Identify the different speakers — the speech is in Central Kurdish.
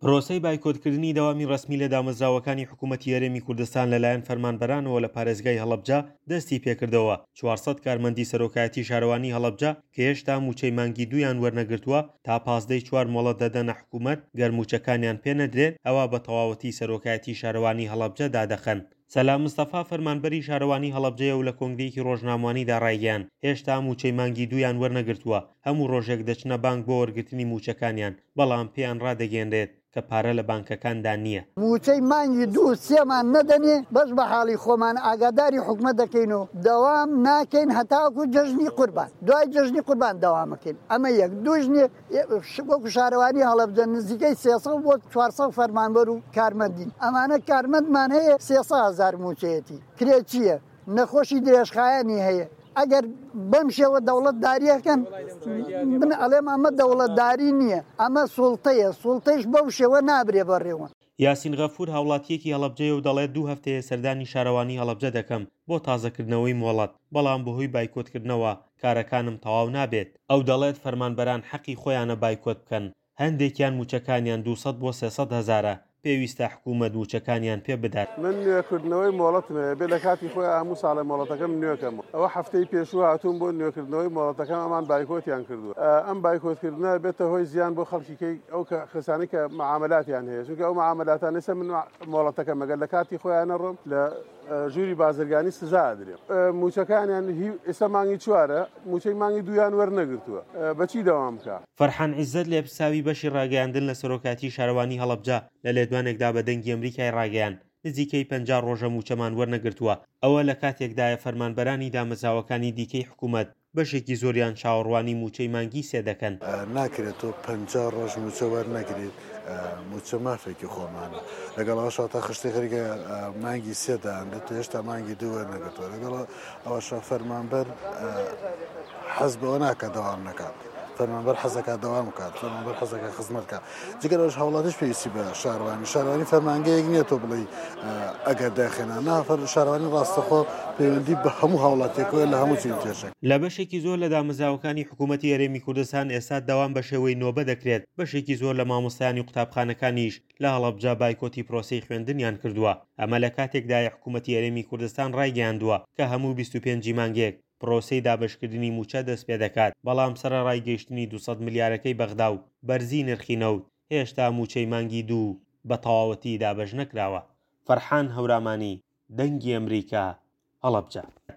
Speaker 1: پرۆسەی بایکۆتکردنی دەوامی ڕسمی لە دامەزراوەکانی حکوومەتی هەرێمی کوردستان لەلایەن فەرمانبەرانەوە لە پارێزگای هەڵەبجە دەستی پێکردەوە. 400 کارمەندی سەرۆکایەتی شارەوانی هەڵەبجە کە هێشتا موچەی مانگی دوویان وەرنەگرتووە تا 15 چوار مۆڵەت دەدەنە حکوومەت گەرموچەکانیان پێ نەدرێت ئەوە بە تەواوەتی سەرۆکایەتی شارەوانی هەڵەبجە دادەخەن. سەلام مستەفا فەرمانبەری شارەوانی هەڵەبجەیە و لە کۆنگرەیەکی ڕۆژنامەوانیدا ڕایگەیاند هێشتا موچەی مانگی دوویان وەرنەگرتووە، هەموو ڕۆژێک دەچنە بانک بۆ وەرگرتنی موچەکانیان، بەڵام پێیان ڕادەگەێنرێت کە پارە لە بانکەکاندا نییە.
Speaker 2: موچەی مانگی دوو سێمان نەدەنێ بەس بە حاڵی خۆمان ئاگاداری حکومەت دەکەین و دەوام ناکەین هەتاکو جەژنی قوربان، دوای جەژنی قوربان دەوامەکەین. ئەمە یەک دوژنێ وەکو شارەوانی هەڵەبجە نزیکەی 300 بۆ 400 فەرمانبەر و کارمەندین. ئەمانە کارمەندمان هەیە 300,000 موچەیەتی. کرێ چییە؟ نەخۆشی درێژخایەنی هەیە. ئەگەر بەم شێوە دەوڵەتداریەکەن من ئەڵێم ئەمە دەوڵەتداری نییە، ئەمە سوڵتەیە، سوڵتەیش بەو شێوە نابرێ بەڕێوە.
Speaker 1: یاسین غەفور هاوڵاتیەکی هەڵەبجەیە و دەڵێت 2 هەفتەیە سەردانی شارەوانی هەڵەبجە دەکەم بۆ تازەکردنەوەی مۆڵەت، بەڵام بەهۆی بایکۆتکردنەوە کارەکانم تەواو نابێت. ئەو دەڵێت فەرمانبەران حەقی خۆیانە بایکۆت بکەن، هەندێکیان موچەکانیان 200 بۆ 300 هەزارە، پێویستە حکوومەت موچەکانیان پێ بدات.
Speaker 3: من نوێکردنەوەی مۆڵەتمە بێ لە کاتی خۆی هەموو ساڵە مۆڵەتەکەم نوێکەم. ئەوە هەفتەی پێشوو هاتوون بۆ نوێکردنەوەی مۆڵەتەکەم ئەمان بایکۆتیان کردووە. ئەم بایکۆتکردنە بێتە هۆی زیان بۆ خەڵکیکەی ئەو کەسانی کە معاملاتیان هەیە، چونکە ئەو معاملاتان لەسە من مۆڵەتەکەم ئەگەر لە کاتی خۆیان نەڕۆم لە ژووری بازرگانی سزا ئەدرێم. موچەکانیان ئێستا مانگی چوارە، موچەی مانگی دوویان وەرنەگرتووە، بەچی دەوام بکە؟
Speaker 1: فەرحان عیززەت لێپساوی بەشی ڕاگەیاندن لە سەرۆکاتی شارەوانی هەڵەبجە لە لێدوانێکدا بە دەنگی ئەمریکای ڕاگەیاند نزیکەی 50 ڕۆژە موچەمان وەرنەگرتووە. ئەوە لە کاتێکدایە فەرمانبەرانی دامەزراوەکانی دیکەی حکوومەت بەشێکی زۆریان چاوەڕوانی موچەی مانگی سێ دەکەن.
Speaker 4: ناکرێتەوە 50 ڕۆژ موچە وەرنەگرێت، موچە مافێکی خۆمانە لەگەڵ ئەوەشە تا خشتی خەریکە مانگی سێدان دێت هێشتا مانگی دوو وەرنەگرتووە، لەگەڵ ئەوەشە فەرمانبەر حەز بەوە ناکە دەوام نەکات، فەرمانبەر حەزەکە دەوام بکات، فەرمانبەر حەزەکە خزمەتکە. جگەر ئەوش هەوڵاتیش پێویستی بە شارەوانی فەرمانگەیەک نییە تۆ بڵێ ئەگەر داخێنا نافەر شارەوانی ڕاستەخۆ پەیوەندی بە هەموو هاوڵاتێکەوە لە هەموو چین تێشێک.
Speaker 1: لە بەشێکی زۆر لە دامەزراوەکانی حکوومەتی هەرێمی کوردستان ئێستا دەوام بە شێوەی نۆبە دەکرێت. بەشێکی زۆر لە مامۆستایانی قوتابخانەکانیش لە هەڵەبجە بایکۆتی پرۆسەی خوێندنیان کردووە. ئەمە لە کاتێکدای حکوومەتی هەرێمی کوردستان ڕایگەیاندووە کە هەموو 25 مانگێک پرۆسەی دابشکردنی موچە دەست پێ دەکات، بەڵام سەرەڕای گەیشتنی 200 ملیارەکەی بەغدا و بەرزی نرخی نەوت هێشتا موچەی مانگی دوو بە تەواوەتی دابەش نەکراوە. فەرحان هەورامانی، دەنگی ئەمریکا، هەڵەبجە.